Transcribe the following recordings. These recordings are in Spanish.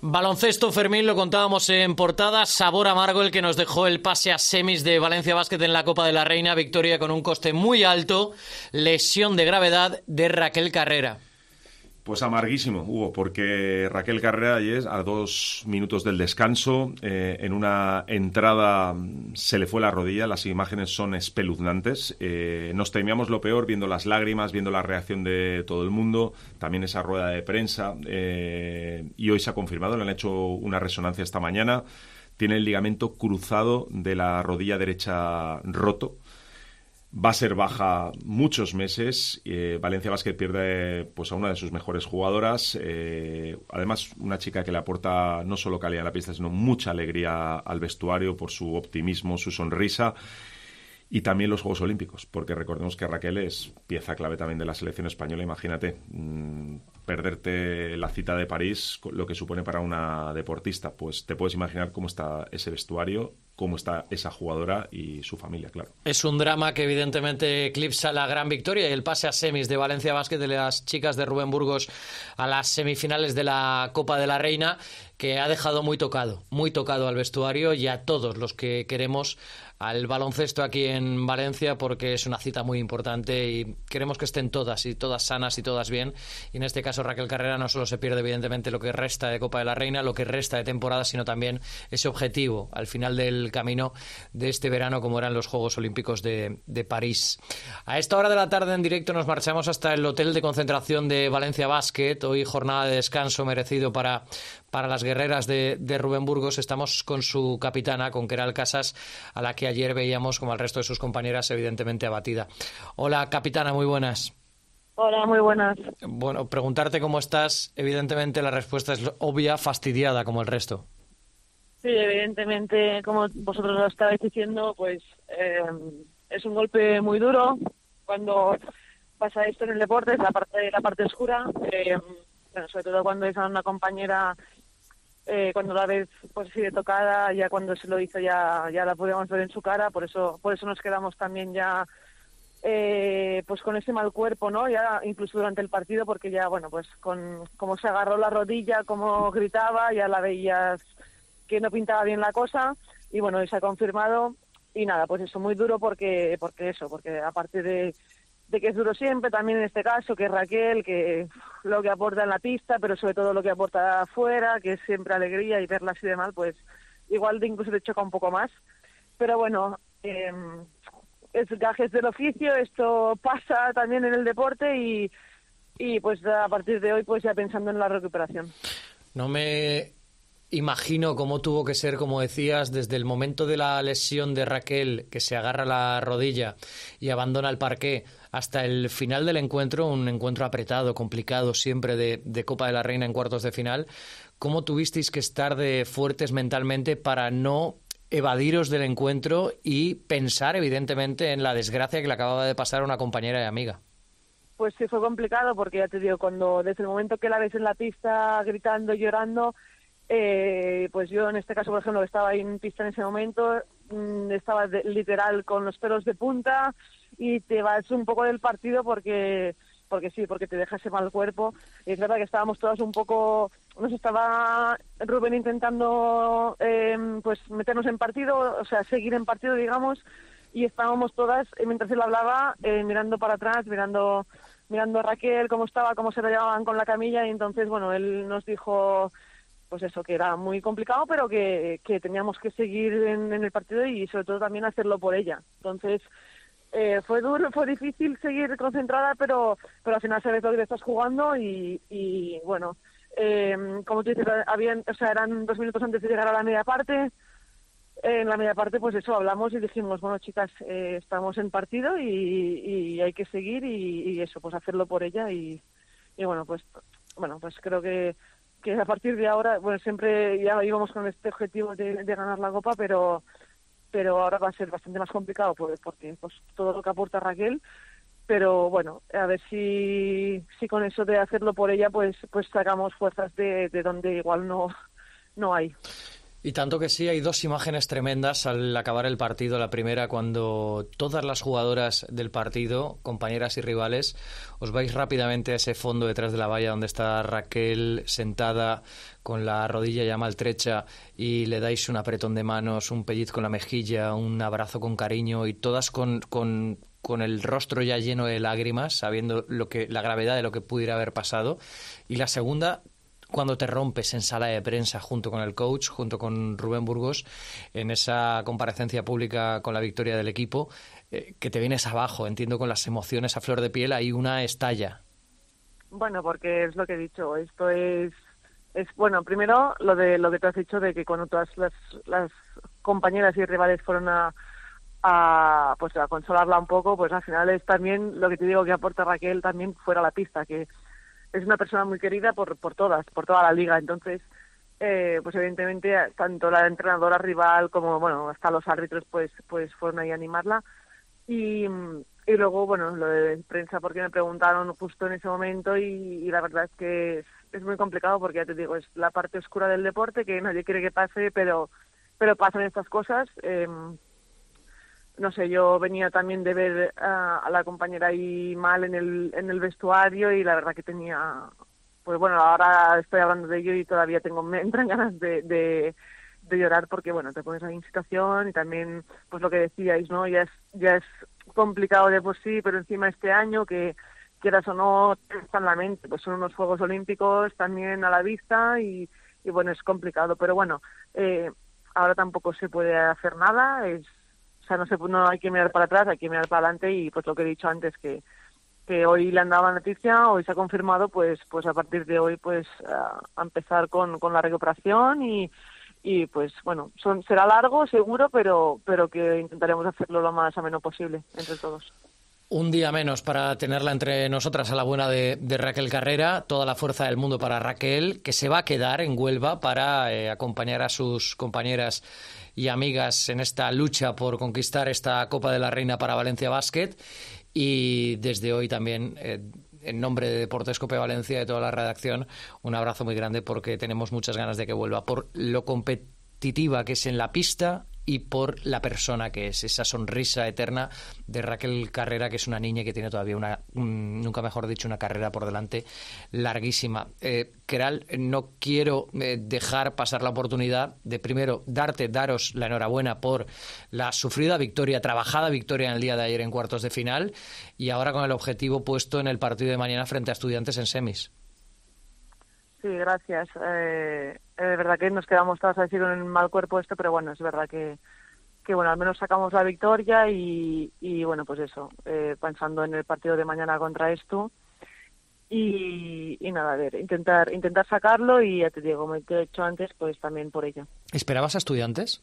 Baloncesto, Fermín, lo contábamos en portada, sabor amargo el que nos dejó el pase a semis de Valencia Basket en la Copa de la Reina, victoria con un coste muy alto, lesión de gravedad de Raquel Carrera. Pues amarguísimo, Hugo, porque Raquel Carrera ayer, a 2 minutos del descanso, en una entrada se le fue la rodilla. Las imágenes son espeluznantes. Nos temíamos lo peor viendo las lágrimas, viendo la reacción de todo el mundo, también esa rueda de prensa. Y hoy se ha confirmado, le han hecho una resonancia esta mañana. Tiene el ligamento cruzado de la rodilla derecha roto. Va a ser baja muchos meses. Valencia Basket pierde pues a una de sus mejores jugadoras. Además, una chica que le aporta no solo calidad en la pista, sino mucha alegría al vestuario por su optimismo, su sonrisa. Y también los Juegos Olímpicos, porque recordemos que Raquel es pieza clave también de la selección española. Imagínate, perderte la cita de París, lo que supone para una deportista. Pues te puedes imaginar cómo está ese vestuario, cómo está esa jugadora y su familia, claro. Es un drama que evidentemente eclipsa la gran victoria y el pase a semis de Valencia Basket de las chicas de Rubén Burgos a las semifinales de la Copa de la Reina, que ha dejado muy tocado al vestuario y a todos los que queremos al baloncesto aquí en Valencia, porque es una cita muy importante y queremos que estén todas sanas y todas bien. Y en este caso Raquel Carrera no solo se pierde evidentemente lo que resta de Copa de la Reina, lo que resta de temporada, sino también ese objetivo al final del camino de este verano, como eran los Juegos Olímpicos de París. A esta hora de la tarde en directo nos marchamos hasta el hotel de concentración de Valencia Basket. Hoy jornada de descanso merecido para las guerreras de Rubén Burgos. Estamos con su capitana, con Queralt Casas, a la que ayer veíamos, como al resto de sus compañeras, evidentemente abatida. Hola, capitana, muy buenas. Hola, muy buenas. Bueno, preguntarte cómo estás, evidentemente la respuesta es obvia, fastidiada como el resto. Sí, evidentemente, como vosotros lo estabais diciendo, pues es un golpe muy duro cuando pasa esto en el deporte, es la parte oscura. Bueno, sobre todo cuando es a una compañera, cuando la ves pues así de tocada, ya cuando se lo hizo ya la podíamos ver en su cara, por eso nos quedamos también ya pues con ese mal cuerpo, ¿no? Ya incluso durante el partido, porque ya, bueno, pues con cómo se agarró la rodilla, cómo gritaba, ya la veías que no pintaba bien la cosa, y bueno, se ha confirmado, y nada, pues eso, muy duro porque aparte de que es duro siempre, también en este caso, que es Raquel, que lo que aporta en la pista, pero sobre todo lo que aporta afuera, que es siempre alegría, y verla así de mal, pues igual incluso te choca un poco más. Pero bueno, es gajes del oficio, esto pasa también en el deporte y pues a partir de hoy pues ya pensando en la recuperación. No me imagino cómo tuvo que ser, como decías, desde el momento de la lesión de Raquel, que se agarra la rodilla y abandona el parqué, hasta el final del encuentro, un encuentro apretado, complicado, siempre de Copa de la Reina en cuartos de final. ¿Cómo tuvisteis que estar de fuertes mentalmente para no evadiros del encuentro y pensar, evidentemente, en la desgracia que le acababa de pasar a una compañera y amiga? Pues sí, fue complicado porque ya te digo, cuando desde el momento que la ves en la pista gritando, llorando, pues yo en este caso, por ejemplo, estaba ahí en pista en ese momento, estaba literal con los pelos de punta y te vas un poco del partido porque te deja ese mal cuerpo. Y es verdad que estábamos todas un poco, nos estaba Rubén intentando pues meternos en partido, o sea, seguir en partido, digamos, y estábamos todas, mientras él hablaba, mirando para atrás, mirando a Raquel, cómo estaba, cómo se la llevaban con la camilla, y entonces, bueno, él nos dijo pues eso, que era muy complicado, pero que teníamos que seguir en el partido y sobre todo también hacerlo por ella. Entonces, fue duro, fue difícil seguir concentrada, pero al final sabes lo que te estás jugando y bueno, como tú dices, eran 2 minutos antes de llegar a la media parte. En la media parte, pues eso, hablamos y dijimos, bueno, chicas, estamos en partido y hay que seguir y eso, pues hacerlo por ella y bueno, pues creo que a partir de ahora, bueno, siempre ya íbamos con este objetivo de ganar la Copa, pero ahora va a ser bastante más complicado porque pues todo lo que aporta Raquel, pero bueno, a ver si con eso de hacerlo por ella pues sacamos fuerzas de donde igual no hay. Y tanto que sí, hay dos imágenes tremendas al acabar el partido. La primera, cuando todas las jugadoras del partido, compañeras y rivales, os vais rápidamente a ese fondo detrás de la valla donde está Raquel sentada con la rodilla ya maltrecha y le dais un apretón de manos, un pellizco en la mejilla, un abrazo con cariño y todas con el rostro ya lleno de lágrimas, sabiendo la gravedad de lo que pudiera haber pasado. Y la segunda, cuando te rompes en sala de prensa junto con el coach, junto con Rubén Burgos, en esa comparecencia pública con la victoria del equipo, que te vienes abajo, entiendo, con las emociones a flor de piel, ahí una estalla. Bueno, porque es lo que he dicho, esto es bueno, primero lo que te has dicho de que cuando todas las compañeras y rivales fueron a consolarla un poco, pues al final es también lo que te digo que aporta Raquel también fuera a la pista, que es una persona muy querida por toda la liga. Entonces, pues evidentemente tanto la entrenadora rival como, bueno, hasta los árbitros pues fueron ahí a animarla. Y luego, bueno, lo de prensa, porque me preguntaron justo en ese momento y la verdad es que es muy complicado porque, ya te digo, es la parte oscura del deporte que nadie quiere que pase, pero pasan estas cosas. No sé, yo venía también de ver a la compañera ahí mal en el vestuario y la verdad que tenía, pues bueno, ahora estoy hablando de ello y todavía me entran ganas de llorar porque, bueno, te pones ahí en situación y también, pues lo que decíais, ¿no? Ya es complicado de por sí, pero encima este año que quieras o no está en la mente, pues son unos Juegos Olímpicos también a la vista y bueno, es complicado, pero bueno, ahora tampoco se puede hacer nada, o sea, no hay que mirar para atrás, hay que mirar para adelante y pues lo que he dicho antes, que hoy le han dado la noticia, hoy se ha confirmado, pues a partir de hoy pues a empezar con la recuperación y pues bueno, será largo seguro, pero que intentaremos hacerlo lo más ameno posible entre todos. Un día menos para tenerla entre nosotras a la buena de Raquel Carrera, toda la fuerza del mundo para Raquel, que se va a quedar en Huelva para acompañar a sus compañeras y amigas en esta lucha por conquistar esta Copa de la Reina para Valencia Basket. Y desde hoy también, en nombre de Deportes Cope Valencia y de toda la redacción, un abrazo muy grande porque tenemos muchas ganas de que vuelva, por lo competitiva que es en la pista y por la persona que es, esa sonrisa eterna de Raquel Carrera, que es una niña que tiene todavía nunca mejor dicho, una carrera por delante larguísima. Queralt, no quiero dejar pasar la oportunidad de primero daros la enhorabuena por la sufrida victoria, trabajada victoria en el día de ayer en cuartos de final y ahora con el objetivo puesto en el partido de mañana frente a Estudiantes en semis. Sí, gracias. Es verdad que nos quedamos todas a decir con el mal cuerpo esto, pero bueno, es verdad que bueno, al menos sacamos la victoria y bueno, pues eso, pensando en el partido de mañana contra esto y nada, a ver, intentar sacarlo y ya te digo, como te he dicho antes, pues también por ello. ¿Esperabas a Estudiantes?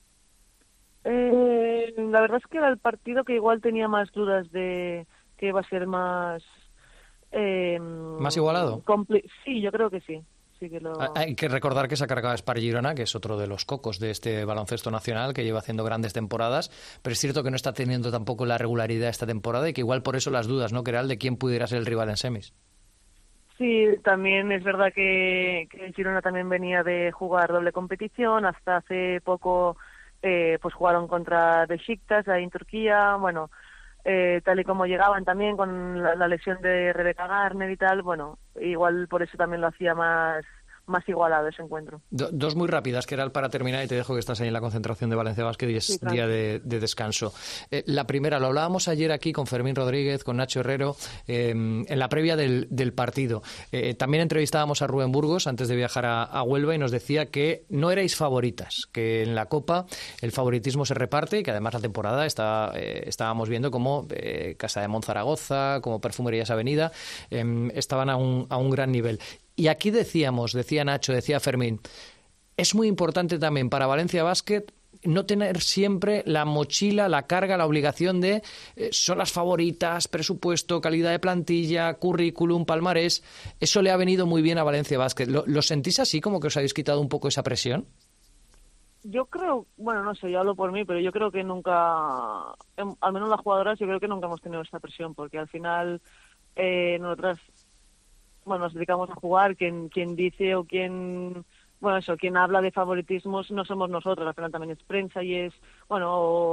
La verdad es que era el partido que igual tenía más dudas de que iba a ser más... ¿Más igualado? Sí, yo creo que sí. Sí que Hay que recordar que se ha cargado a Espar Girona, que es otro de los cocos de este baloncesto nacional, que lleva haciendo grandes temporadas, pero es cierto que no está teniendo tampoco la regularidad esta temporada y que igual por eso las dudas, ¿no, Queralt, de quién pudiera ser el rival en semis? Sí, también es verdad que Girona también venía de jugar doble competición, hasta hace poco pues jugaron contra Beşiktaş ahí en Turquía, bueno... tal y como llegaban también con la lesión de Rebeca Garner y tal, bueno, igual por eso también lo hacía más igualado ese encuentro. Dos muy rápidas, Queralt, para terminar, y te dejo que estás ahí en la concentración de Valencia Basket y es sí, claro. Día de descanso. La primera, lo hablábamos ayer aquí con Fermín Rodríguez, con Nacho Herrero, en la previa del partido. También entrevistábamos a Rubén Burgos antes de viajar a Huelva y nos decía que no erais favoritas, que en la Copa el favoritismo se reparte y que además la temporada estábamos viendo como Casa de Monzaragoza, como Perfumerías Avenida, estaban a un gran nivel. Y aquí decía Nacho, decía Fermín, es muy importante también para Valencia Basket no tener siempre la mochila, la carga, la obligación de son las favoritas, presupuesto, calidad de plantilla, currículum, palmarés. Eso le ha venido muy bien a Valencia Basket. ¿Lo sentís así, como que os habéis quitado un poco esa presión? Yo creo, bueno, no sé, yo hablo por mí, pero yo creo que nunca, al menos las jugadoras, yo creo que nunca hemos tenido esta presión, porque al final nosotras... Bueno, nos dedicamos a jugar, quien dice o quien bueno, eso, quien habla de favoritismos no somos nosotros, al final también es prensa y es, bueno,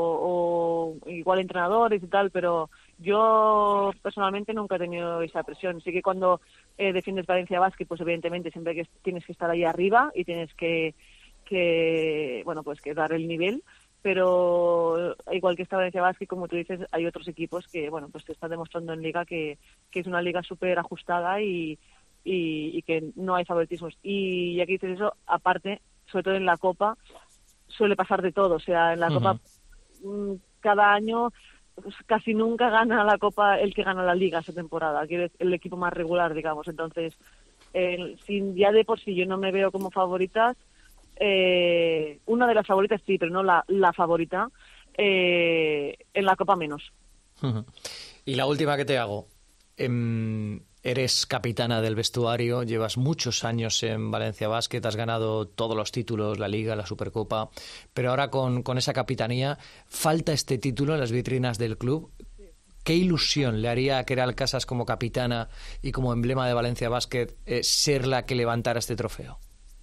o igual entrenadores y tal, pero yo personalmente nunca he tenido esa presión. Sí que cuando defiendes Valencia Basket, pues evidentemente siempre que tienes que estar ahí arriba y tienes que bueno, pues que dar el nivel, pero igual que está Valencia Basket, como tú dices, hay otros equipos que, bueno, pues te están demostrando en Liga que es una liga súper ajustada y que no hay favoritismos. Y ya que dices eso, aparte, sobre todo en la Copa, suele pasar de todo. O sea, en la Copa cada año pues, casi nunca gana la Copa el que gana la Liga esa temporada, que es el equipo más regular, digamos. Entonces, ya de por sí yo no me veo como favoritas, una de las favoritas sí, pero no la favorita, en la Copa menos. Y la última que te hago. Eres capitana del vestuario, llevas muchos años en Valencia Basket, has ganado todos los títulos, la Liga, la Supercopa, pero ahora con esa capitanía falta este título en las vitrinas del club. ¿Qué ilusión le haría a Queralt Casas como capitana y como emblema de Valencia Basket ser la que levantara este trofeo?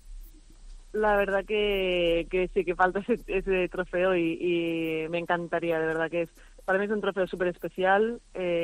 La verdad que sí, que falta ese trofeo y me encantaría, de verdad que para mí es un trofeo súper especial.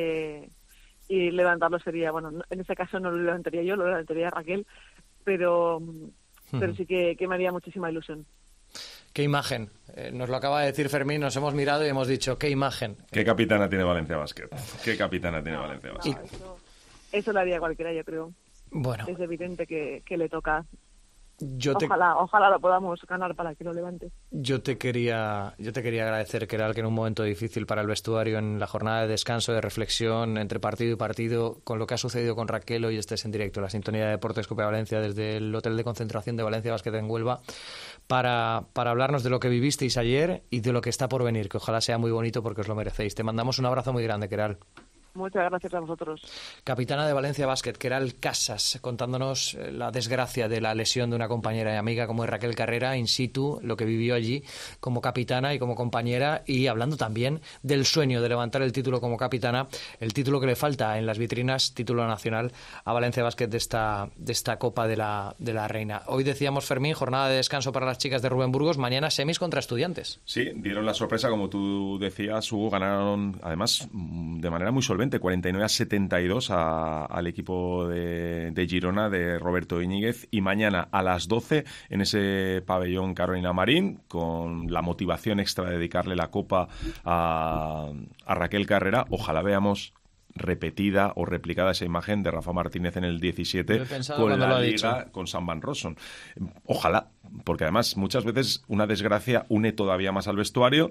Y levantarlo sería, bueno, en este caso no lo levantaría yo, lo levantaría Raquel, pero sí que me haría muchísima ilusión. ¿Qué imagen? Nos lo acaba de decir Fermín, nos hemos mirado y hemos dicho, ¿qué imagen? ¿Qué capitana tiene Valencia Basket? ¿Qué capitana tiene Valencia Basket? Eso lo haría cualquiera, yo creo. Bueno. Es evidente que le toca. Ojalá lo podamos ganar para que lo levante. Yo te quería agradecer, Queralt, que en un momento difícil para el vestuario, en la jornada de descanso, de reflexión entre partido y partido, con lo que ha sucedido con Raquel, hoy estés en directo, la sintonía de Deportes Cope Valencia desde el Hotel de Concentración de Valencia Basket en Huelva, para hablarnos de lo que vivisteis ayer y de lo que está por venir, que ojalá sea muy bonito porque os lo merecéis. Te mandamos un abrazo muy grande, Queralt. Muchas gracias a vosotros. Capitana de Valencia Basket, Queralt Casas, contándonos la desgracia de la lesión de una compañera y amiga como es Raquel Carrera, in situ, lo que vivió allí como capitana y como compañera, y hablando también del sueño de levantar el título como capitana, el título que le falta en las vitrinas, título nacional a Valencia Basket de esta Copa de la Reina. Hoy decíamos, Fermín, jornada de descanso para las chicas de Rubén Burgos, mañana semis contra Estudiantes. Sí, dieron la sorpresa, como tú decías, Hugo, ganaron además de manera muy solvente, 49-72 al equipo de Girona, de Roberto Íñiguez, y mañana a las 12 en ese pabellón Carolina Marín, con la motivación extra de dedicarle la Copa a Raquel Carrera. Ojalá veamos repetida o replicada esa imagen de Rafa Martínez en el 17 con la Liga, con Sam Van Rossum. Ojalá, porque además muchas veces una desgracia une todavía más al vestuario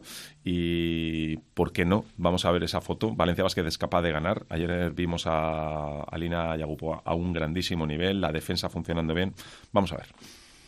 y ¿por qué no? Vamos a ver esa foto. Valencia Basket es capaz de ganar. Ayer vimos a Alina Yagupo a un grandísimo nivel, la defensa funcionando bien. Vamos a ver.